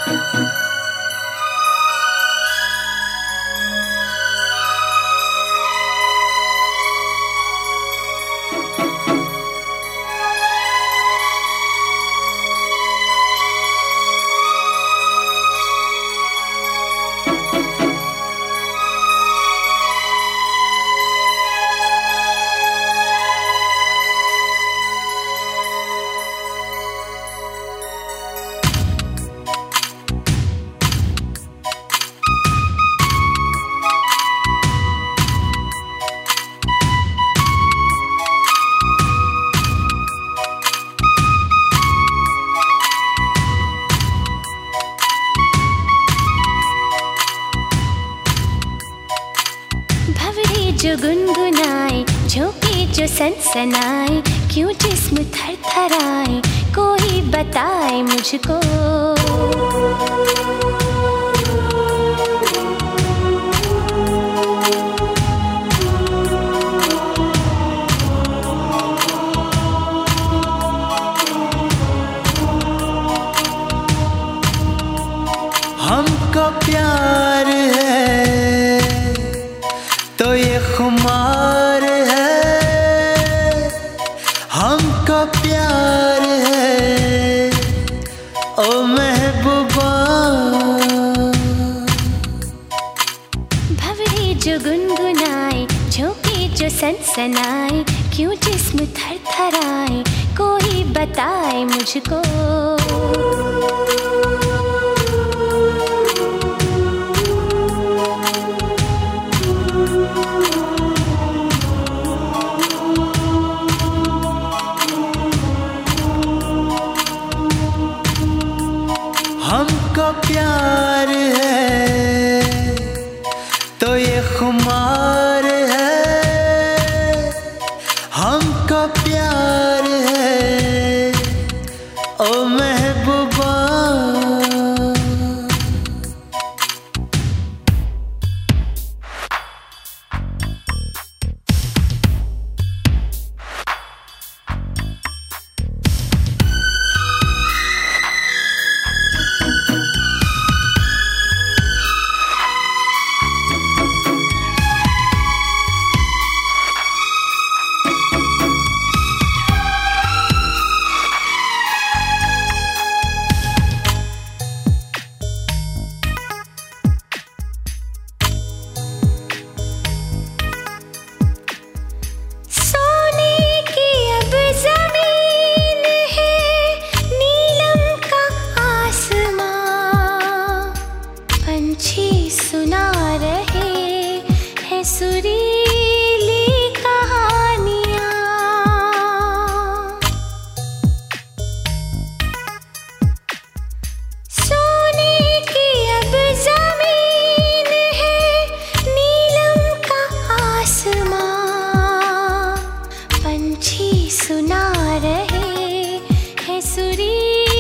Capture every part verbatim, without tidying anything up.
जो गुनगुनाए, झोंके जो सनसनाए, क्यों जिस्म थरथराए, कोई बताए मुझको। हमको प्यार है तो ये खुमार है, हमको प्यार है ओ महबूबा। भंवरे जो गुनगुनाए, झोंके जो सनसनाए, क्यों जिस्म थरथराए, कोई बताए मुझको। हमको प्यार है तो ये खुमार है, हमको प्यार है ओ महबूबा। सुना रहे हैं सुरीली कहानियाँ, सोने की अब ज़मीन है, नीलम का आसमां, पंछी सुना रहे हैं सुरीली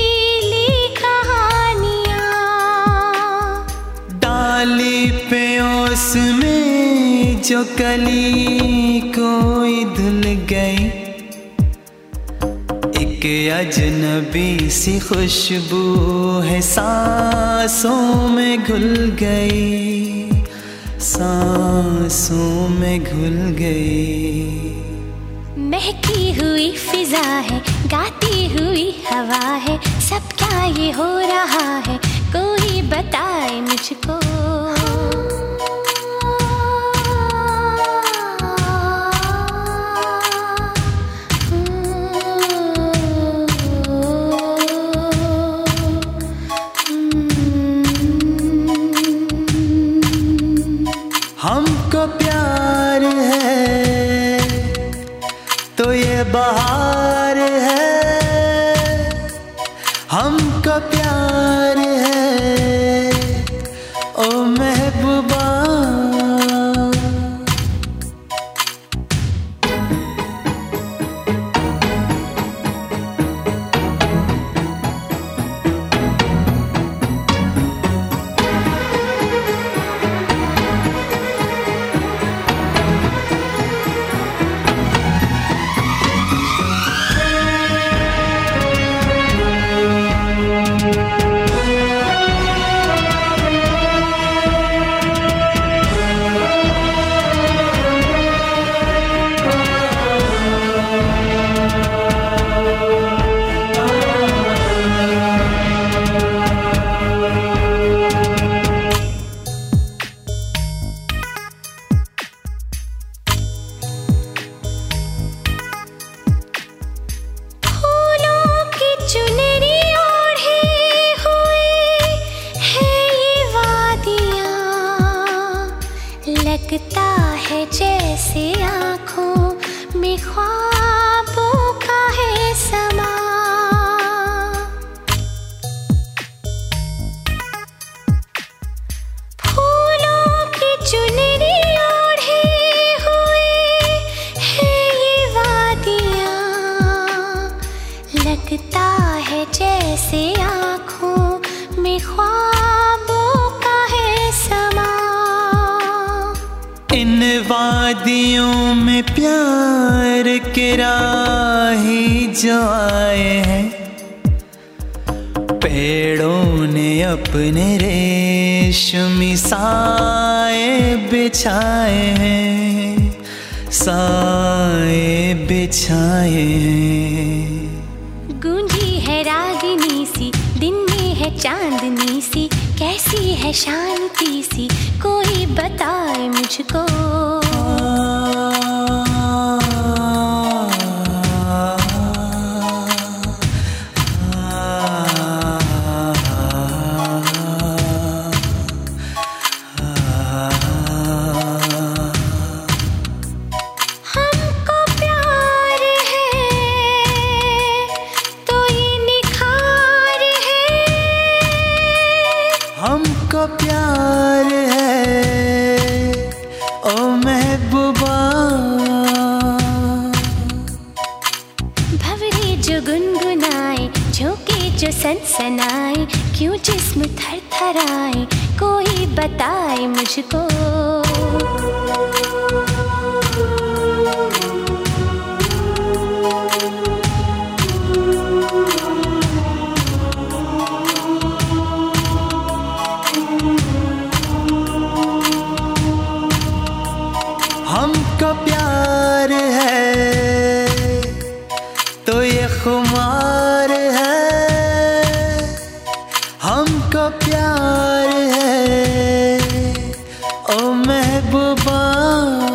डाली पे उसमें जो कली कोई धुल गई, एक अजनबी सी खुशबू है सांसों में घुल गई, सांसों में घुल गई। महकी हुई फिजा है, गाती हुई हवा है, सब क्या ये हो रहा है, कोई बताए मुझको। हमको प्यार है तो ये बहार है, हमको प्यार है ओ महबूबा। लगता है जैसे आँखों में ख्वाबों का है समा। फूलों की चुनरी ओढ़े हुए है ये वादियाँ, लगता है जैसे आँखों में ख्वाबों का है समा। इन वादियों में प्यार के राही जो आए हैं, पेड़ों ने अपने रेशमी साए बिछाए हैं, साए बिछाए हैं। गूंजी है रागिनी सी, दिन में है चांदनी सी, कैसी है शांति सी, कोई बताए मुझको। हमको प्यार है तो ये निखार है, हमको प्यार है ओ महबूबा। भंवरे जो गुनगुनाए, झोंके जो सनसनाए, क्यों जिस्म थरथराए, कोई बताए मुझको। हमको प्यार है तो ये खुमार है, हमको प्यार है ओ महबूबा।